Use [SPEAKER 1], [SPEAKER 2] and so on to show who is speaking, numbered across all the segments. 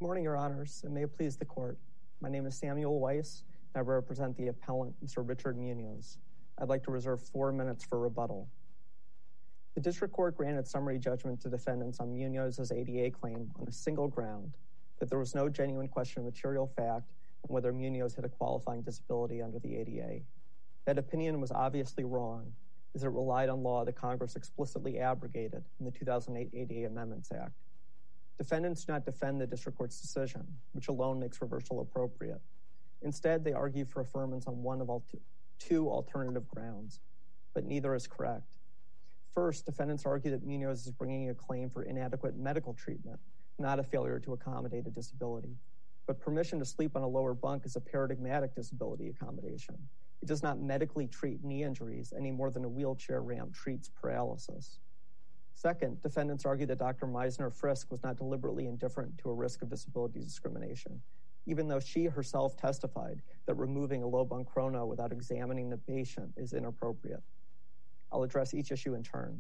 [SPEAKER 1] Good morning, Your Honors, and may it please the Court. My name is Samuel Weiss, and I represent the appellant, Mr. Richard Munoz. I'd like to reserve 4 minutes for rebuttal. The District Court granted summary judgment to defendants on Munoz's ADA claim on a single ground, that there was no genuine question of material fact on whether Munoz had a qualifying disability under the ADA. That opinion was obviously wrong, as it relied on law that Congress explicitly abrogated in the 2008 ADA Amendments Act. Defendants do not defend the District Court's decision, which alone makes reversal appropriate. Instead, they argue for affirmance on one of two alternative grounds, but neither is correct. First, defendants argue that Munoz is bringing a claim for inadequate medical treatment, not a failure to accommodate a disability. But permission to sleep on a lower bunk is a paradigmatic disability accommodation. It does not medically treat knee injuries any more than a wheelchair ramp treats paralysis. Second, defendants argue that Dr. Meisner-Frisk was not deliberately indifferent to a risk of disability discrimination, even though she herself testified that removing a low bunk chrono without examining the patient is inappropriate. I'll address each issue in turn.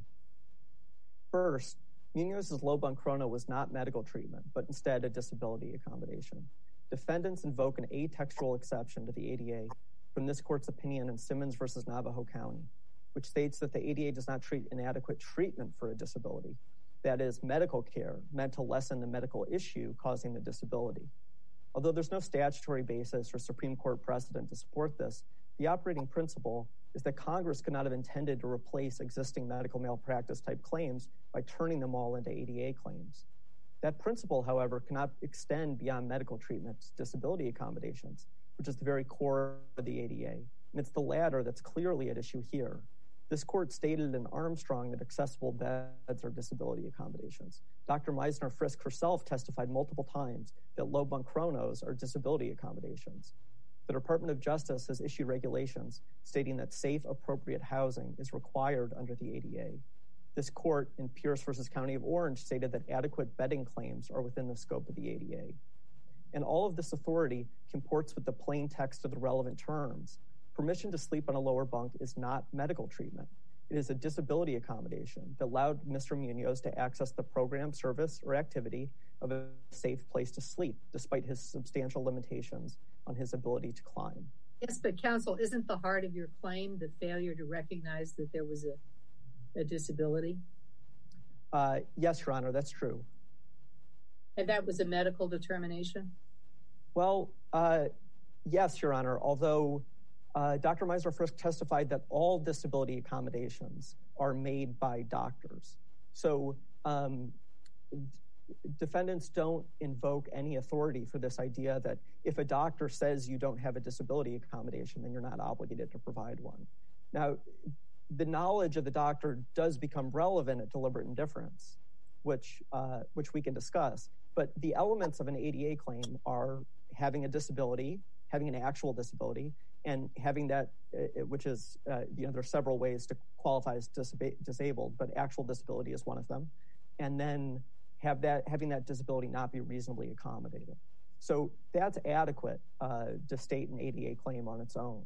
[SPEAKER 1] First, Munoz's low bunk chrono was not medical treatment, but instead a disability accommodation. Defendants invoke an atextual exception to the ADA from this court's opinion in Simmons v. Navajo County, which states that the ADA does not treat inadequate treatment for a disability, that is, medical care meant to lessen the medical issue causing the disability. Although there's no statutory basis or Supreme Court precedent to support this, the operating principle is that Congress could not have intended to replace existing medical malpractice type claims by turning them all into ADA claims. That principle, however, cannot extend beyond medical treatment to disability accommodations, which is the very core of the ADA. And it's the latter that's clearly at issue here. This court stated in Armstrong that accessible beds are disability accommodations. Dr. Meisner-Frisk herself testified multiple times that low bunk chronos are disability accommodations. The Department of Justice has issued regulations stating that safe, appropriate housing is required under the ADA. This court in Pierce v. County of Orange stated that adequate bedding claims are within the scope of the ADA. And all of this authority comports with the plain text of the relevant terms. Permission to sleep on a lower bunk is not medical treatment. It is a disability accommodation that allowed Mr. Munoz to access the program, service, or activity of a safe place to sleep, despite his substantial limitations on his ability to climb.
[SPEAKER 2] Yes, but counsel, isn't the heart of your claim the failure to recognize that there was a disability?
[SPEAKER 1] Yes, Your Honor, that's true.
[SPEAKER 2] And that was a medical determination?
[SPEAKER 1] Well, yes, Your Honor, although Dr. Meisner-Frisk testified that all disability accommodations are made by doctors. So defendants don't invoke any authority for this idea that if a doctor says you don't have a disability accommodation, then you're not obligated to provide one. Now, the knowledge of the doctor does become relevant at deliberate indifference, which we can discuss. But the elements of an ADA claim are having a disability, having an actual disability, and having that, which is, there are several ways to qualify as disabled, but actual disability is one of them. And then having that disability not be reasonably accommodated. So that's adequate to state an ADA claim on its own.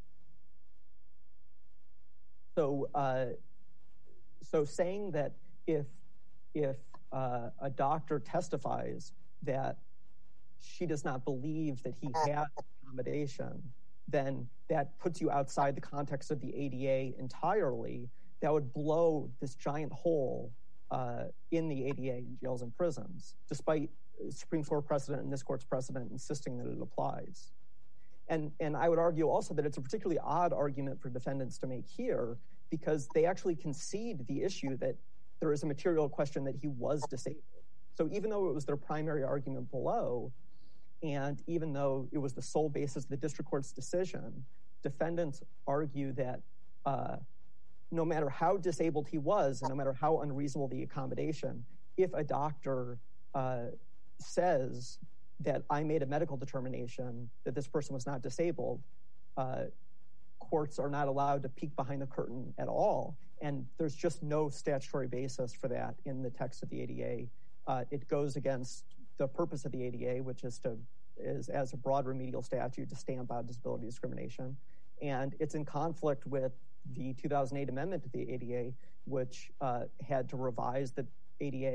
[SPEAKER 1] So saying that if a doctor testifies that she does not believe that he has accommodation, then that puts you outside the context of the ADA entirely. That would blow this giant hole in the ADA in jails and prisons, despite Supreme Court precedent and this court's precedent insisting that it applies. And I would argue also that it's a particularly odd argument for defendants to make here, because they actually concede the issue that there is a material question that he was disabled. So even though it was their primary argument below, and even though it was the sole basis of the district court's decision, defendants argue that no matter how disabled he was, and no matter how unreasonable the accommodation, if a doctor says that I made a medical determination that this person was not disabled, courts are not allowed to peek behind the curtain at all. And there's just no statutory basis for that in the text of the ADA. It goes against the purpose of the ADA, which is as a broad remedial statute to stamp out disability discrimination. And it's in conflict with the 2008 amendment to the ADA, which had to revise the ADA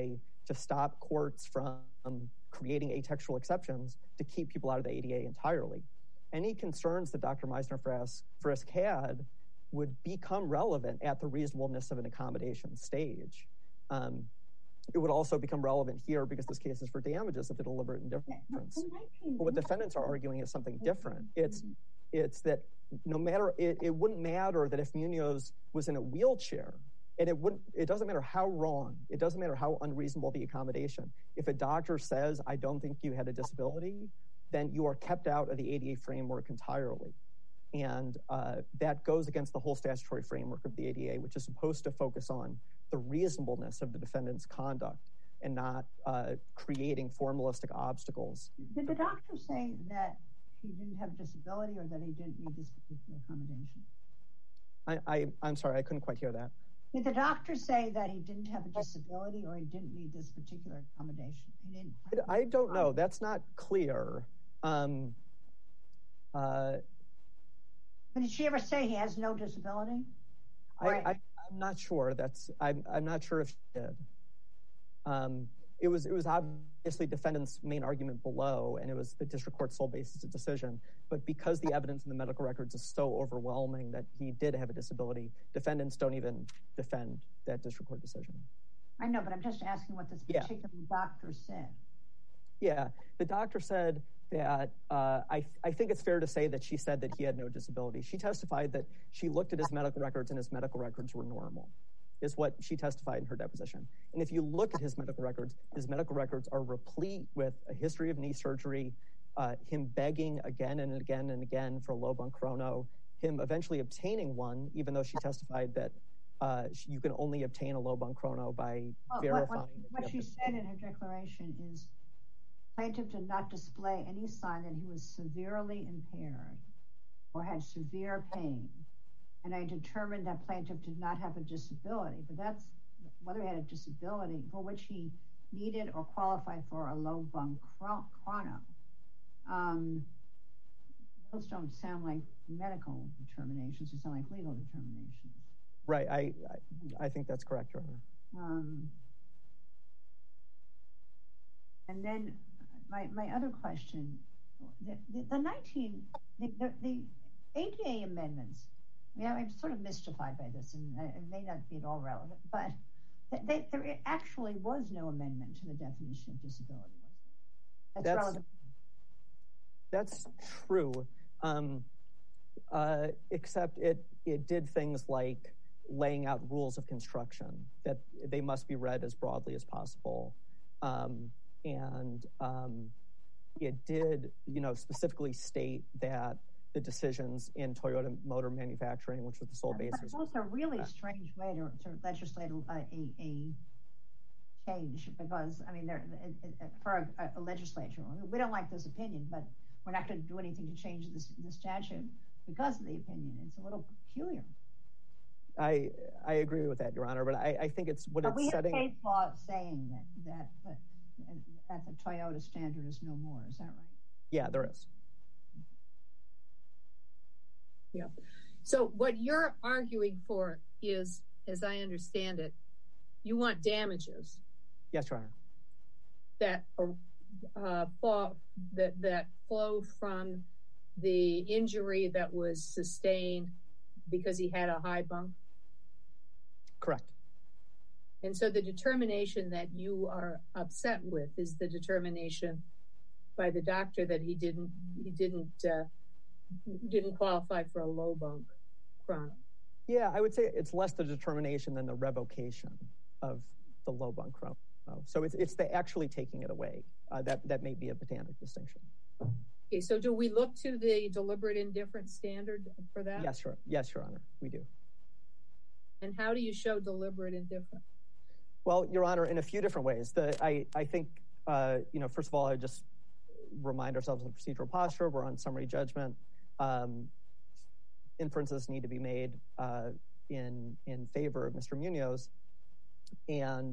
[SPEAKER 1] to stop courts from creating atextual exceptions to keep people out of the ADA entirely. Any concerns that Dr. Meisner-Frisk had would become relevant at the reasonableness of an accommodation stage. It would also become relevant here because this case is for damages of the deliberate indifference. But what defendants are arguing is something different. It's that no matter, it wouldn't matter that if Munoz was in a wheelchair, and it doesn't matter how wrong, it doesn't matter how unreasonable the accommodation. If a doctor says, I don't think you had a disability, then you are kept out of the ADA framework entirely. And that goes against the whole statutory framework of the ADA, which is supposed to focus on the reasonableness of the defendant's conduct and not creating formalistic obstacles.
[SPEAKER 3] Did the doctor say that he didn't have a disability or that he didn't need this particular accommodation?
[SPEAKER 1] I'm sorry, I couldn't quite hear that.
[SPEAKER 3] Did the doctor say that he didn't have a disability or he didn't need this particular accommodation?
[SPEAKER 1] I don't know. That's not clear.
[SPEAKER 3] But did she ever say he has no disability?
[SPEAKER 1] I'm not sure. I'm not sure if she did. It was obviously defendant's main argument below, and it was the district court's sole basis of decision. But because the evidence in the medical records is so overwhelming that he did have a disability, defendants don't even defend that district court decision.
[SPEAKER 3] I know, but I'm just asking what this particular doctor said.
[SPEAKER 1] Yeah, the doctor said that, I think it's fair to say that she said that he had no disability. She testified that she looked at his medical records and his medical records were normal, is what she testified in her deposition. And if you look at his medical records are replete with a history of knee surgery, him begging again and again and again for a low bunk chrono, him eventually obtaining one, even though she testified that you can only obtain a low bunk chrono by verifying.
[SPEAKER 3] What she said in her declaration is, plaintiff did not display any sign that he was severely impaired or had severe pain. And I determined that plaintiff did not have a disability, but that's whether he had a disability for which he needed or qualified for a low bunk chrono. Those don't sound like medical determinations, they sound like legal determinations.
[SPEAKER 1] Right, I think that's correct, Your Honor.
[SPEAKER 3] And then my other question, the ADA amendments, I'm sort of mystified by this, and it may not be at all relevant, but there actually was no amendment to the definition of disability. That's relevant.
[SPEAKER 1] That's true, except it did things like laying out rules of construction that they must be read as broadly as possible. And it did, specifically state that the decisions in Toyota Motor Manufacturing, which was the sole basis.
[SPEAKER 3] It's also a really strange way to legislate a change, because for a legislature, we don't like this opinion, but we're not going to do anything to change the statute because of the opinion. It's a little peculiar.
[SPEAKER 1] I agree with that, Your Honor, but I think it's what it's setting.
[SPEAKER 3] We have case law saying that the Toyota standard is no more. Is that right?
[SPEAKER 1] Yeah, there is.
[SPEAKER 2] Yeah. So what you're arguing for is, as I understand it, you want damages.
[SPEAKER 1] Yes, Your Honor.
[SPEAKER 2] That flow from the injury that was sustained because he had a high bunk?
[SPEAKER 1] Correct.
[SPEAKER 2] And so the determination that you are upset with is the determination by the doctor that he didn't qualify for a low bunk chrono.
[SPEAKER 1] Yeah, I would say it's less the determination than the revocation of the low bunk chrono. So it's the actually taking it away. That may be a pedantic distinction.
[SPEAKER 2] Okay, so do we look to the deliberate indifference standard for that?
[SPEAKER 1] Yes, Your Honor, we do.
[SPEAKER 2] And how do you show deliberate indifference?
[SPEAKER 1] Well, Your Honor, in a few different ways. I think, first of all, I just remind ourselves of the procedural posture. We're on summary judgment. Inferences need to be made in favor of Mr. Munoz. And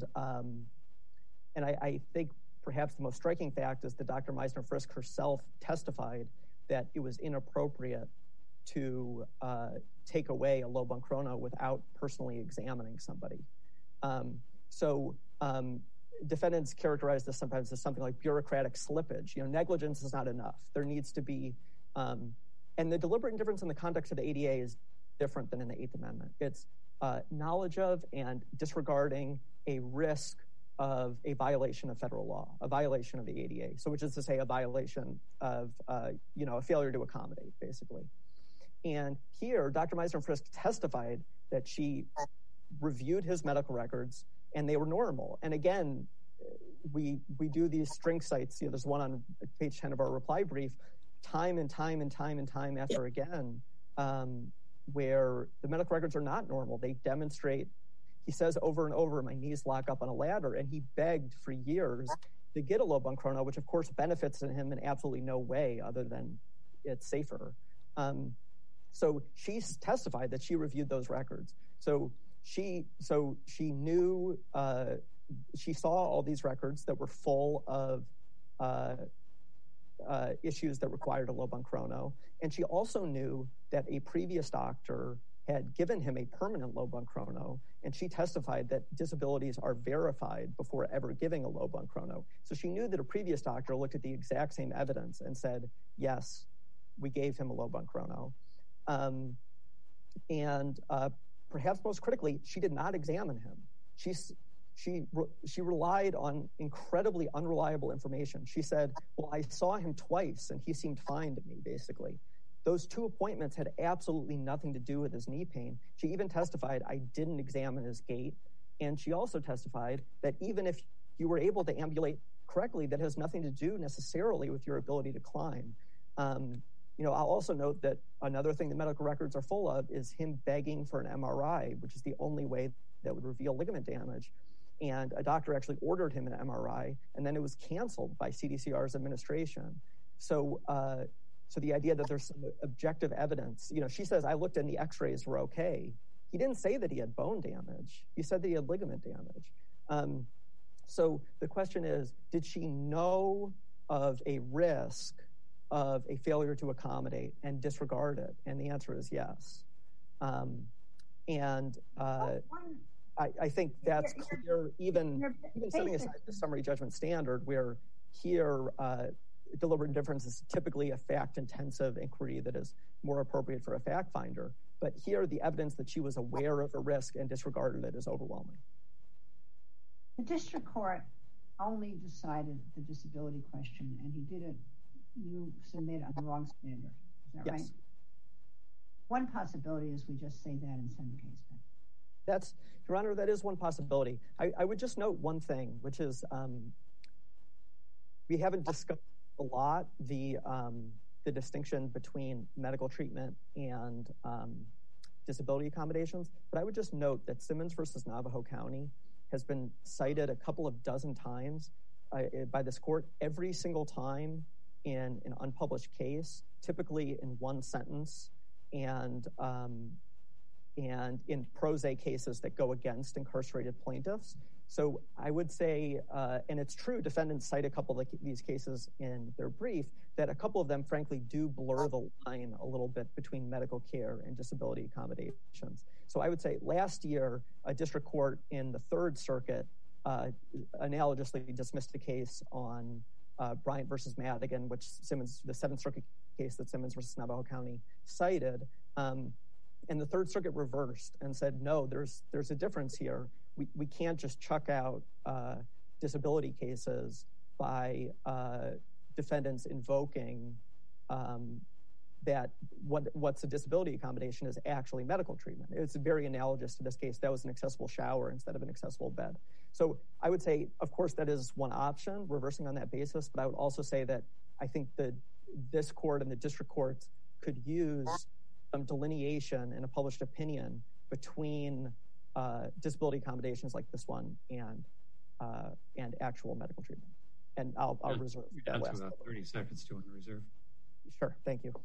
[SPEAKER 1] I think perhaps the most striking fact is that Dr. Meisner-Frisk herself testified that it was inappropriate to take away a low bunk chrono without personally examining somebody. So defendants characterize this sometimes as something like bureaucratic slippage. Negligence is not enough. There needs to be, and the deliberate indifference in the context of the ADA is different than in the Eighth Amendment. It's knowledge of and disregarding a risk of a violation of federal law, a violation of the ADA. So which is to say a violation of, a failure to accommodate, basically. And here, Dr. Meisner-Frisk testified that she reviewed his medical records and they were normal. And again, we do these string cites. There's one on page 10 of our reply brief, time and time after again, where the medical records are not normal. They demonstrate, he says over and over, my knees lock up on a ladder, and he begged for years to get a low bunk chrono, which of course benefits him in absolutely no way other than it's safer. So she testified that she reviewed those records. So she knew, she saw all these records that were full of issues that required a low bunk chrono. And she also knew that a previous doctor had given him a permanent low bunk chrono, and she testified that disabilities are verified before ever giving a low bunk chrono. So she knew that a previous doctor looked at the exact same evidence and said, yes, we gave him a low bunk chrono. And perhaps most critically, she did not examine him. She relied on incredibly unreliable information. She said, well, I saw him twice and he seemed fine to me, basically. Those two appointments had absolutely nothing to do with his knee pain. She even testified, I didn't examine his gait. And she also testified that even if you were able to ambulate correctly, that has nothing to do necessarily with your ability to climb. I'll also note that another thing the medical records are full of is him begging for an MRI, which is the only way that would reveal ligament damage. And a doctor actually ordered him an MRI, and then it was canceled by CDCR's administration. So the idea that there's some objective evidence, she says, I looked and the x-rays were okay. He didn't say that he had bone damage. He said that he had ligament damage. So the question is, did she know of a risk of a failure to accommodate and disregard it? And the answer is yes. I think that's clear, even setting aside the summary judgment standard, where here deliberate indifference is typically a fact-intensive inquiry that is more appropriate for a fact finder. But here, the evidence that she was aware of a risk and disregarded it is overwhelming.
[SPEAKER 3] The district court only decided the disability question, and he didn't submit on the wrong standard. Is that right? One possibility is we just say that and send the case back.
[SPEAKER 1] Your Honor, that is one possibility. I would just note one thing, which is we haven't discussed a lot the distinction between medical treatment and disability accommodations, but I would just note that Simmons versus Navajo County has been cited a couple of dozen times by this court, every single time in an unpublished case, typically in one sentence, and in pro se cases that go against incarcerated plaintiffs. So I would say, and it's true, defendants cite a couple of these cases in their brief, that a couple of them, frankly, do blur the line a little bit between medical care and disability accommodations. So I would say last year, a district court in the Third Circuit analogously dismissed a case on Bryant versus Madigan, which the Seventh Circuit case that Simmons versus Navajo County cited. And the Third Circuit reversed and said, no, there's a difference here. We can't just chuck out disability cases by defendants invoking that what's a disability accommodation is actually medical treatment. It's very analogous to this case. That was an accessible shower instead of an accessible bed. So I would say, of course, that is one option, reversing on that basis. But I would also say that I think that this court and the district courts could use some delineation in a published opinion between disability accommodations like this one and actual medical treatment. And I'll reserve that last.
[SPEAKER 4] About 30 seconds to reserve.
[SPEAKER 1] Sure, thank you.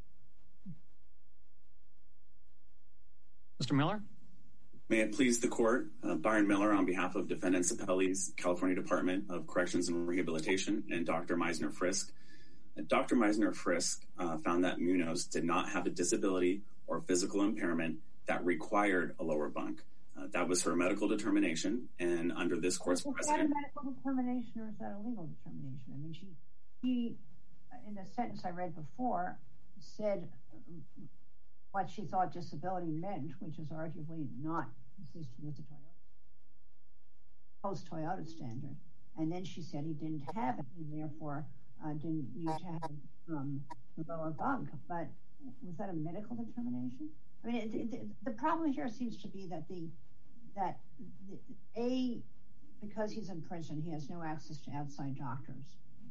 [SPEAKER 4] Mr. Miller?
[SPEAKER 5] May it please the court, Byron Miller on behalf of Defendants Appellees, California Department of Corrections and Rehabilitation, and Dr. Meisner-Frisk. Dr. Meisner-Frisk found that Munoz did not have a disability or physical impairment that required a lower bunk. That was her medical determination, and under this court's precedent.
[SPEAKER 3] Is that a medical determination or is that a legal determination? I mean, she in the sentence I read before, said what she thought disability meant, which is arguably not consistent with the post-Toyota standard. And then she said he didn't have it, and therefore didn't need to have the lower bunk. But was that a medical determination? I mean, the problem here seems to be that because he's in prison, he has no access to outside doctors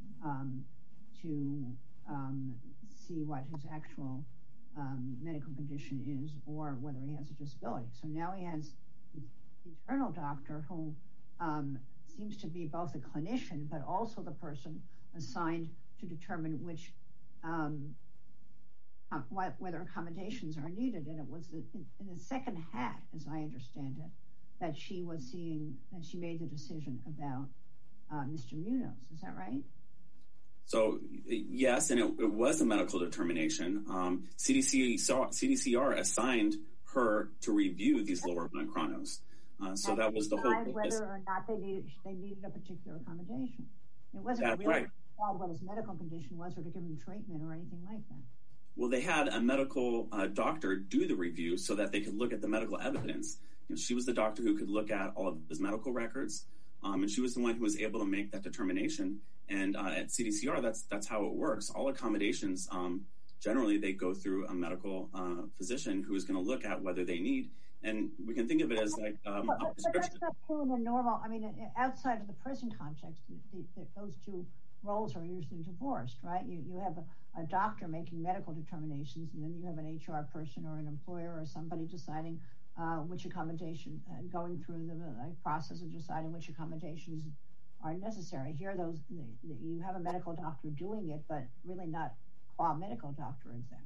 [SPEAKER 3] to see what his actual medical condition is or whether he has a disability. So now he has an internal doctor who seems to be both a clinician but also the person assigned to determine which whether accommodations are needed. And it was in the second hat, as I understand it, that she was seeing, that she made the decision about Mr. Munoz. Is that right?
[SPEAKER 5] So yes, and it was a medical determination. CDCR assigned her to review these lower bunk chronos. So that was the whole purpose.
[SPEAKER 3] Whether or not they needed a particular accommodation. It wasn't really what his medical condition was or to give him treatment or anything like that.
[SPEAKER 5] Well, they had a medical doctor do the review so that they could look at the medical evidence. And she was the doctor who could look at all of his medical records, and she was the one who was able to make that determination. And at CDCR, that's how it works. All accommodations, generally, they go through a medical physician who is going to look at whether they need. And we can think of it as like a prescription.
[SPEAKER 3] But that's not true in a normal, I mean, outside of the prison context, those two roles are usually divorced, right? You have a doctor making medical determinations, and then you have an HR person or an employer or somebody deciding which accommodation, going through the process of deciding which accommodations are necessary. Here, you have a medical doctor doing it, but really not qua medical doctor exam.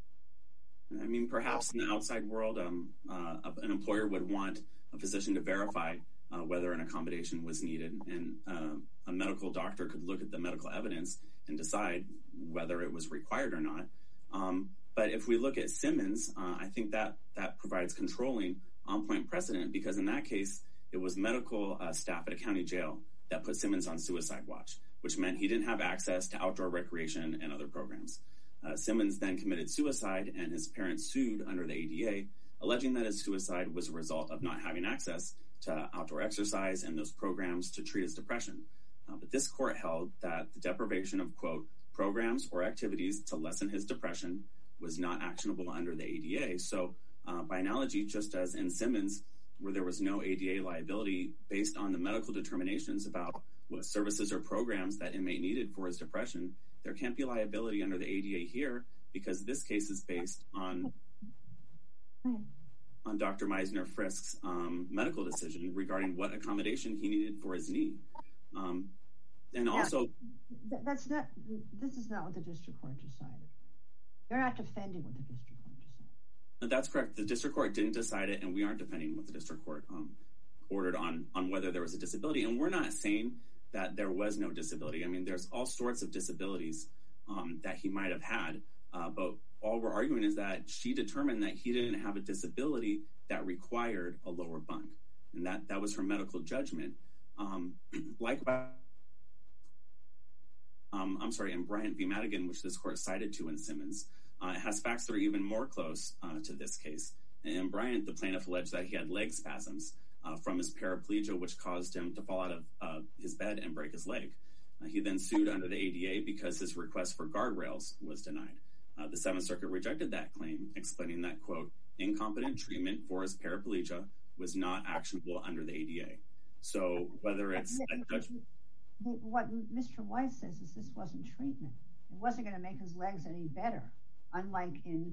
[SPEAKER 5] I mean, perhaps in the outside world, an employer would want a physician to verify whether an accommodation was needed, and a medical doctor could look at the medical evidence and decide whether it was required or not. But if we look at Simmons, I think that provides controlling on-point precedent, because in that case, it was medical staff at a county jail that put Simmons on suicide watch, which meant he didn't have access to outdoor recreation and other programs. Simmons then committed suicide, and his parents sued under the ADA, alleging that his suicide was a result of not having access to outdoor exercise and those programs to treat his depression. But this court held that the deprivation of, quote, programs or activities to lessen his depression was not actionable under the ADA. So by analogy, just as in Simmons, where there was no ADA liability based on the medical determinations about what services or programs that inmate needed for his depression, there can't be liability under the ADA here, because this case is based on Dr. Meisner Frisk's medical decision regarding what accommodation he needed for his knee. And also,
[SPEAKER 3] this is not what the district court decided. You're not defending what the district court decided.
[SPEAKER 5] That's correct. The district court didn't decide it, and we aren't defending what the district court ordered on whether there was a disability. And we're not saying that there was no disability. I mean, there's all sorts of disabilities that he might have had, but all we're arguing is that she determined that he didn't have a disability that required a lower bunk, and that was her medical judgment. Likewise, in Bryant v. Madigan, which this court cited to in Simmons, it has facts that are even more close to this case. In Bryant, the plaintiff alleged that he had leg spasms from his paraplegia, which caused him to fall out of his bed and break his leg. He then sued under the ADA because his request for guardrails was denied. The Seventh Circuit rejected that claim, explaining that, quote, incompetent treatment for his paraplegia was not actionable under the ADA. So whether it's
[SPEAKER 3] what Mr. Weiss says is this wasn't treatment. It wasn't going to make his legs any better. Unlike in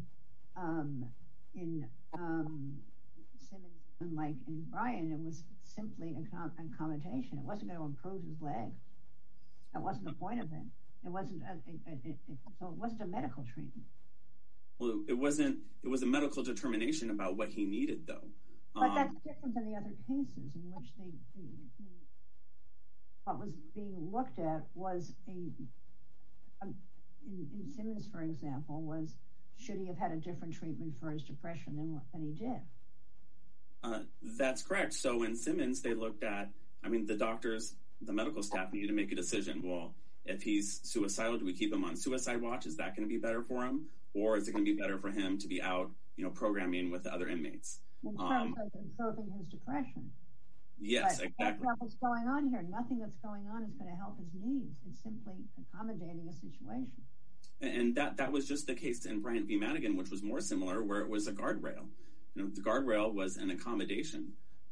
[SPEAKER 3] Simmons, unlike in Bryant, it was simply an accommodation. It wasn't going to improve his leg. That wasn't the point of it. It wasn't. So it wasn't a medical treatment.
[SPEAKER 5] Well, it wasn't. It was a medical determination about what he needed, though.
[SPEAKER 3] But that's different than the other cases in which what was being looked at was in Simmons, for example, was should he have had a different treatment for his depression than he did?
[SPEAKER 5] That's correct. So in Simmons, they looked at, the medical staff needed to make a decision. Well, if he's suicidal, do we keep him on suicide watch? Is that going to be better for him? Or is it going to be better for him to be out, programming with the other inmates?
[SPEAKER 3] In terms of improving his depression.
[SPEAKER 5] Yes,
[SPEAKER 3] but
[SPEAKER 5] exactly.
[SPEAKER 3] That's not what's going on here. Nothing that's going on is going to help his needs. It's simply accommodating a situation.
[SPEAKER 5] And that was just the case in Bryant v. Madigan, which was more similar, where it was a guardrail. The guardrail was an accommodation.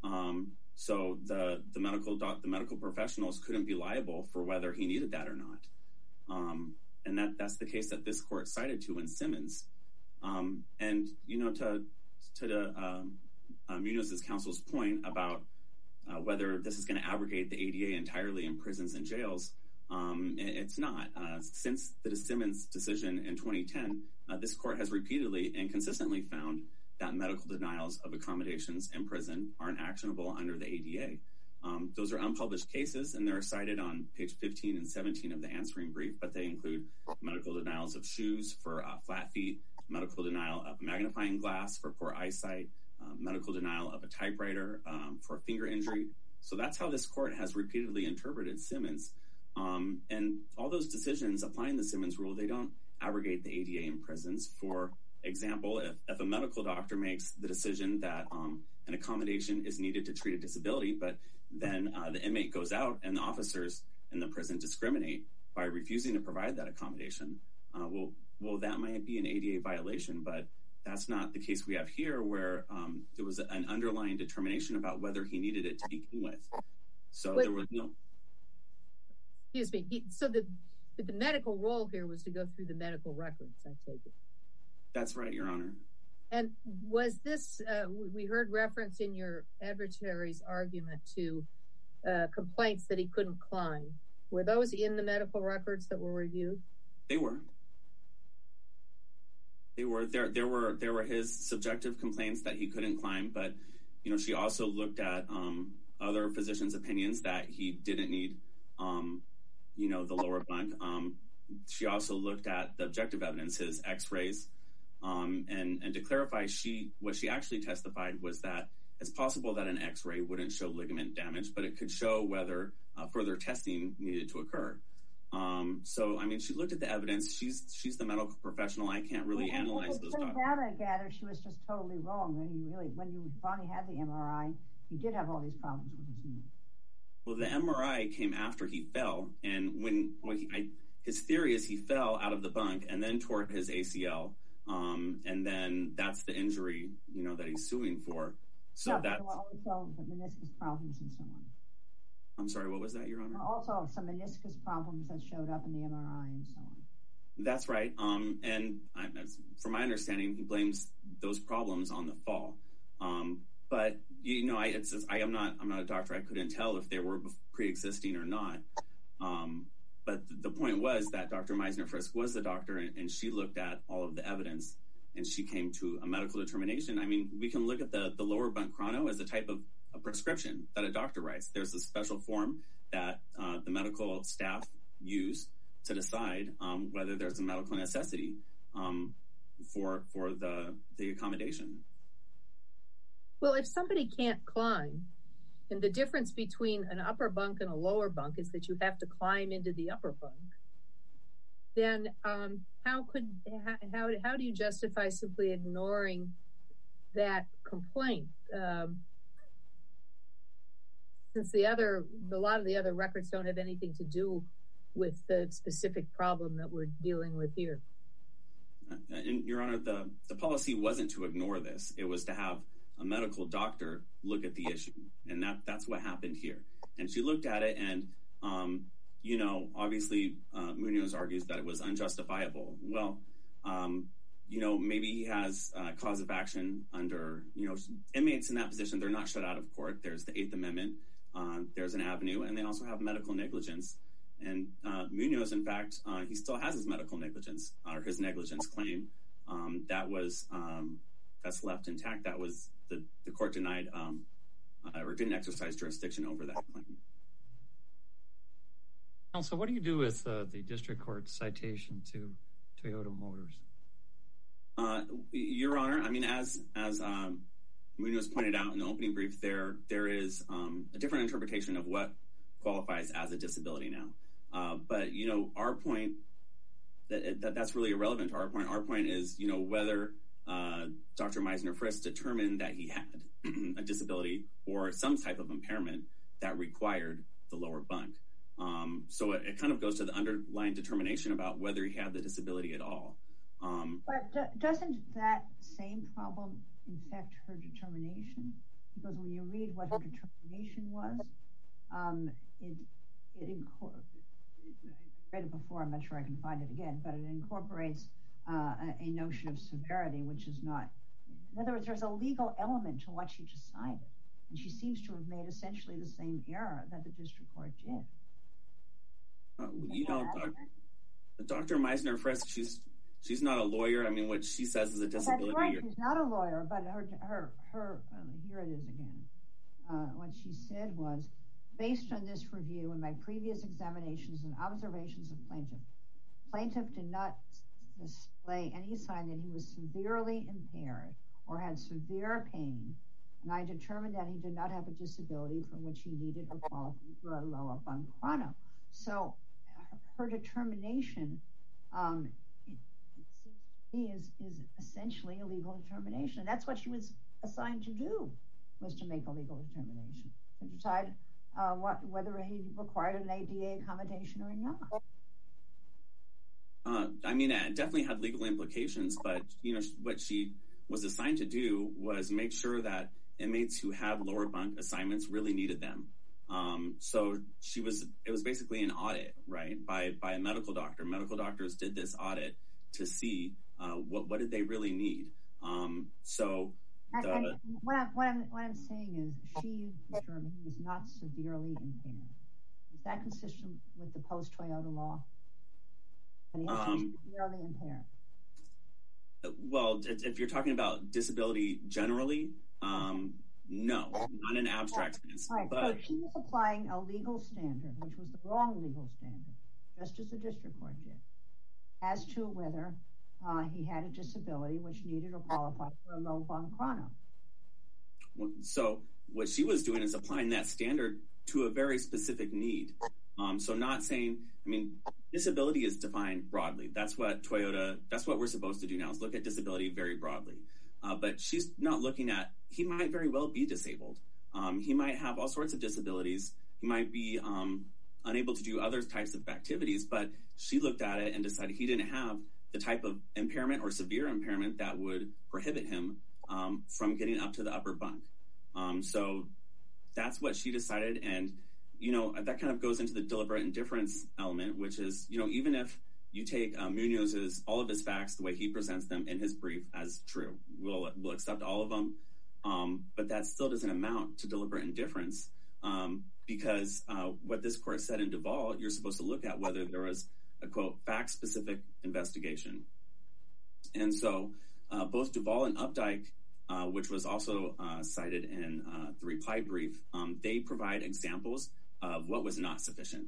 [SPEAKER 5] So the medical professionals couldn't be liable for whether he needed that or not. And that's the case that this court cited to in Simmons. And to the Munoz's counsel's point about whether this is going to abrogate the ADA entirely in prisons and jails, it's not. Since the Simmons decision in 2010, this court has repeatedly and consistently found that medical denials of accommodations in prison aren't actionable under the ADA. Those are unpublished cases, and they're cited on page 15 and 17 of the answering brief, but they include medical denials of shoes for flat feet, medical denial of a magnifying glass for poor eyesight, medical denial of a typewriter for a finger injury. So that's how this court has repeatedly interpreted Simmons. And all those decisions applying the Simmons rule, they don't abrogate the ADA in prisons. For example, if a medical doctor makes the decision that an accommodation is needed to treat a disability, but then the inmate goes out and the officers in the prison discriminate by refusing to provide that accommodation, well, that might be an ADA violation, but that's not the case we have here, where there was an underlying determination about whether he needed it to begin with. So there was no...
[SPEAKER 2] Excuse me. So the medical role here was to go through the medical records, I take it.
[SPEAKER 5] That's right, Your Honor.
[SPEAKER 2] And was this, we heard reference in your adversary's argument to complaints that he couldn't climb. Were those in the medical records that were reviewed?
[SPEAKER 5] They were. There were his subjective complaints that he couldn't climb, but, she also looked at other physicians' opinions that he didn't need, the lower bunk. She also looked at the objective evidence, his x-rays, and to clarify, what she actually testified was that it's possible that an x-ray wouldn't show ligament damage, but it could show whether further testing needed to occur. So, she looked at the evidence. She's the medical professional. I can't really analyze those documents.
[SPEAKER 3] I gather she was just totally wrong. When you finally had the MRI, he did have all these problems with his knee.
[SPEAKER 5] Well, the MRI came after he fell, and his theory is he fell out of the bunk and then tore his ACL, and then that's the injury, that he's suing for. So
[SPEAKER 3] there were also the meniscus problems and so on.
[SPEAKER 5] I'm sorry, what was that, Your Honor?
[SPEAKER 3] Also some meniscus problems that showed up in the MRI and so on.
[SPEAKER 5] That's right. And from my understanding, he blames those problems on the fall. But I'm not a doctor. I couldn't tell if they were pre-existing or not. But the point was that Dr. Meisner-Frisk was the doctor, and she looked at all of the evidence, and she came to a medical determination. We can look at the lower bunk chrono as a type of a prescription that a doctor writes. There's a special form that the medical staff use to decide whether there's a medical necessity for the accommodation.
[SPEAKER 2] Well, if somebody can't climb, and the difference between an upper bunk and a lower bunk is that you have to climb into the upper bunk, then how do you justify simply ignoring that complaint? Since a lot of the other records don't have anything to do with the specific problem that we're dealing with here.
[SPEAKER 5] And Your Honor, the policy wasn't to ignore this. It was to have a medical doctor look at the issue, and that's what happened here. And she looked at it, and obviously Munoz argues that it was unjustifiable. Well, maybe he has a cause of action under, inmates in that position. They're not shut out of court. There's the Eighth Amendment. There's an avenue, and they also have medical negligence. And Munoz, in fact, he still has his medical negligence, or his negligence claim. That's left intact. That was the court denied or didn't exercise jurisdiction over that claim.
[SPEAKER 4] Counsel, what do you do with the district court citation to Toyota Motors?
[SPEAKER 5] Your Honor, as Munoz pointed out in the opening brief, there is a different interpretation of what qualifies as a disability now. But, our point, that's really irrelevant to our point. Our point is, whether Dr. Meisner-Frisk determined that he had a disability or some type of impairment that required the lower bunk. So it kind of goes to the underlying determination about whether he had the disability at all.
[SPEAKER 3] But doesn't that same problem infect her determination? Because when you read what her determination was, I read it before, I'm not sure I can find it again, but it incorporates a notion of severity, which is not. In other words, there's a legal element to what she decided, and she seems to have made essentially the same error that the district court did.
[SPEAKER 5] Dr. Meisner-Frisk, she's not a lawyer. I mean, what she says is a disability.
[SPEAKER 3] That's right, she's not a lawyer, but her here it is again. What she said was, based on this review and my previous examinations and observations of plaintiff did not display any sign that he was severely impaired or had severe pain, and I determined that he did not have a disability for which he needed or qualified for a lower bunk chrono. So her determination, it seems to me, is essentially a legal determination. And that's what she was assigned to do, was to make a legal determination, to decide whether he required an ADA accommodation or not.
[SPEAKER 5] I mean, it definitely had legal implications, but what she was assigned to do was make sure that inmates who had lower bunk assignments really needed them. So it was basically an audit, right, by a medical doctor. Medical doctors did this audit to see what did they really need. What
[SPEAKER 3] I'm saying is she determined he was not severely impaired. Is that consistent with the post-Toyota law? That he has to be severely impaired?
[SPEAKER 5] Well, if you're talking about disability generally, no, not an abstract sense.
[SPEAKER 3] Right, so she was applying a legal standard, which was the wrong legal standard, just as the district court did, as to whether he had a disability which needed or qualified for a low bunk chrono.
[SPEAKER 5] So what she was doing is applying that standard to a very specific need. So not saying, I mean, disability is defined broadly. That's what we're supposed to do now, is look at disability very broadly. But she's not looking at, he might very well be disabled. He might have all sorts of disabilities. He might be unable to do other types of activities, but she looked at it and decided he didn't have the type of impairment or severe impairment that would prohibit him from getting up to the upper bunk. So that's what she decided. And, that kind of goes into the deliberate indifference element, which is, even if you take Munoz's, all of his facts, the way he presents them in his brief as true, we'll accept all of them. But that still doesn't amount to deliberate indifference because what this court said in Duvall, you're supposed to look at whether there was a, quote, fact-specific investigation. And so both Duvall and Updike, which was also cited in the reply brief, they provide examples of what was not sufficient.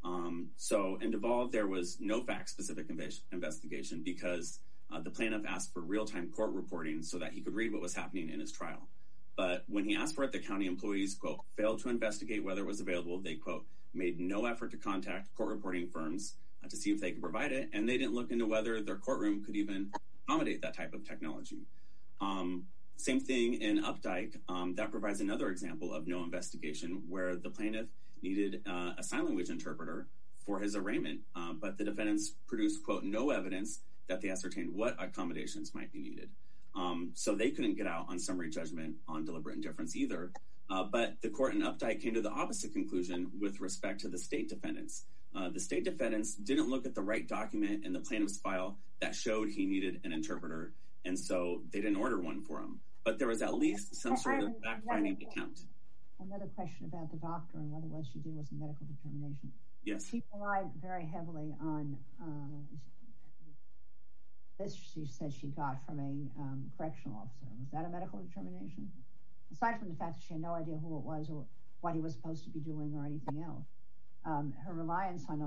[SPEAKER 5] So in Duvall, there was no fact-specific investigation because the plaintiff asked for real-time court reporting so that he could read what was happening in his trial. But when he asked for it, the county employees, quote, failed to investigate whether it was available. They, quote, made no effort to contact court reporting firms to see if they could provide it, and they didn't look into whether their courtroom could even accommodate that type of technology. Same thing in Updike. That provides another example of no investigation where the plaintiff needed a sign language interpreter for his arraignment, but the defendants produced, quote, no evidence that they ascertained what accommodations might be needed. So they couldn't get out on summary judgment on deliberate indifference either. But the court in Updike came to the opposite conclusion with respect to the state defendants. The state defendants didn't look at the right document in the plaintiff's file that showed he needed an interpreter, and so they didn't order one for him. But there was at least some sort of fact-finding attempt.
[SPEAKER 3] Another question about the doctor and whether what she did was a medical determination.
[SPEAKER 5] Yes.
[SPEAKER 3] She relied very heavily on this she said she got from a correctional officer. Was that a medical determination? Aside from the fact that she had no idea who it was or what he was supposed to be doing or anything else, her reliance on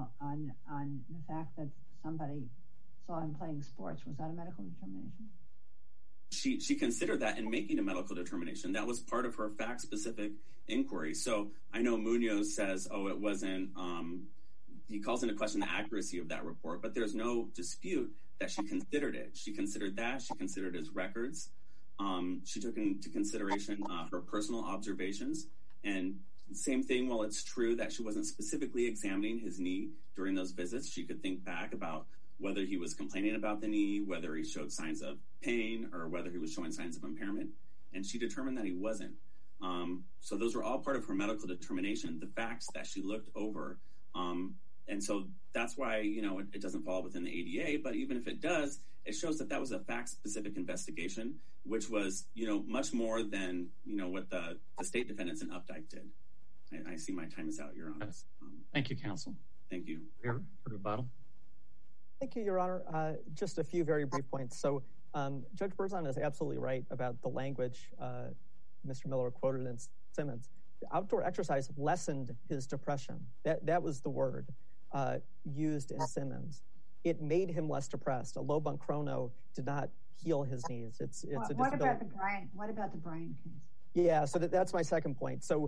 [SPEAKER 3] the fact that somebody saw him playing sports, was that a medical determination?
[SPEAKER 5] she considered that in making a medical determination. That was part of her fact-specific inquiry. So I know Munoz says, it wasn't, he calls into question the accuracy of that report, but there's no dispute that she considered it. She considered that. She considered his records. She took into consideration her personal observations. And same thing, while it's true that she wasn't specifically examining his knee during those visits, she could think back about whether he was complaining about the knee, whether he showed signs of pain, or whether he was showing signs of impairment. And she determined that he wasn't. So those were all part of her medical determination, the facts that she looked over. And so that's why, it doesn't fall within the ADA. But even if it does, it shows that was a fact-specific investigation, which was, much more than, what the state defendants in Updike did. I see my time is out, Your Honor.
[SPEAKER 4] Thank you, counsel.
[SPEAKER 5] Thank you.
[SPEAKER 4] Here, for rebuttal.
[SPEAKER 1] Thank you, Your Honor. Just a few very brief points. So Judge Berzon is absolutely right about the language Mr. Miller quoted in Simmons. The outdoor exercise lessened his depression. That was the word used in Simmons. It made him less depressed. A low bunk chrono did not heal his knees. It's a disability.
[SPEAKER 3] What about the Bryant case?
[SPEAKER 1] Yeah, so that's my second point. So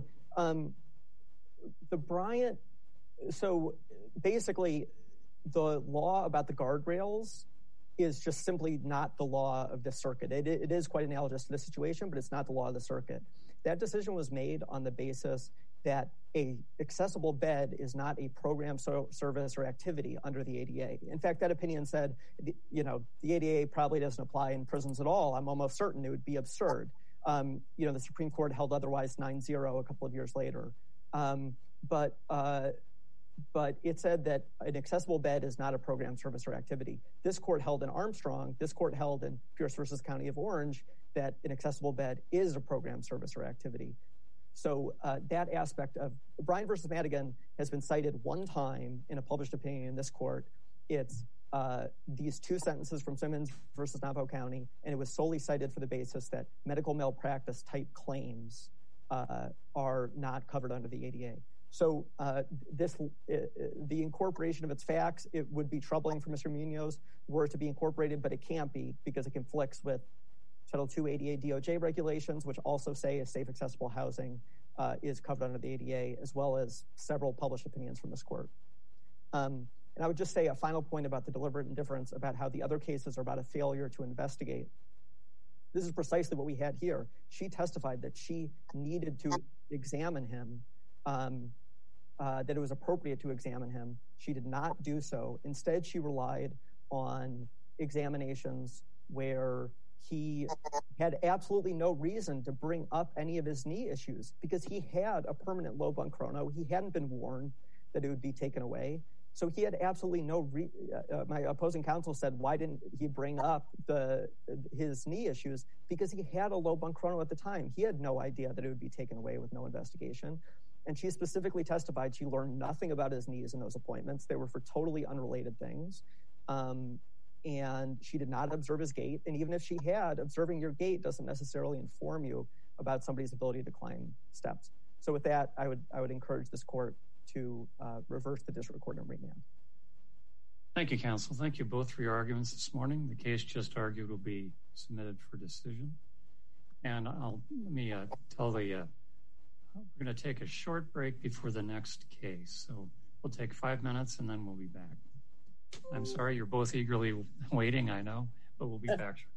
[SPEAKER 1] the Bryant, so basically the law about the guardrails is just simply not the law of the circuit. It is quite analogous to the situation, but it's not the law of the circuit. That decision was made on the basis that a accessible bed is not a program, service, or activity under the ADA. In fact, that opinion said, the ADA probably doesn't apply in prisons at all. I'm almost certain it would be absurd. The Supreme Court held otherwise 9-0 a couple of years later. But it said that an accessible bed is not a program, service, or activity. This court held in Armstrong, this court held in Pierce versus County of Orange, that an accessible bed is a program, service, or activity. So that aspect of Bryant versus Madigan has been cited one time in a published opinion in this court. It's these two sentences from Simmons versus Navajo County, and it was solely cited for the basis that medical malpractice type claims are not covered under the ADA. So the incorporation of its facts, it would be troubling for Mr. Munoz were it to be incorporated, but it can't be because it conflicts with Title II ADA DOJ regulations, which also say a safe, accessible housing is covered under the ADA, as well as several published opinions from this court. And I would just say a final point about the deliberate indifference, about how the other cases are about a failure to investigate. This is precisely what we had here. She testified that she needed to examine him, that it was appropriate to examine him. She did not do so. Instead, she relied on examinations where he had absolutely no reason to bring up any of his knee issues because he had a permanent low bunk chrono. He hadn't been warned that it would be taken away. So he had absolutely no my opposing counsel said, why didn't he bring up his knee issues? Because he had a low bunk chrono at the time. He had no idea that it would be taken away with no investigation. And she specifically testified she learned nothing about his knees in those appointments. They were for totally unrelated things. And she did not observe his gait. And even if she had, observing your gait doesn't necessarily inform you about somebody's ability to climb steps. So with that, I would encourage this court to reverse the district court and remand.
[SPEAKER 4] Thank you, counsel. Thank you both for your arguments this morning. The case just argued will be submitted for decision. And let me tell we're going to take a short break before the next case. So we'll take 5 minutes and then we'll be back. I'm sorry, you're both eagerly waiting, I know, but we'll be back shortly.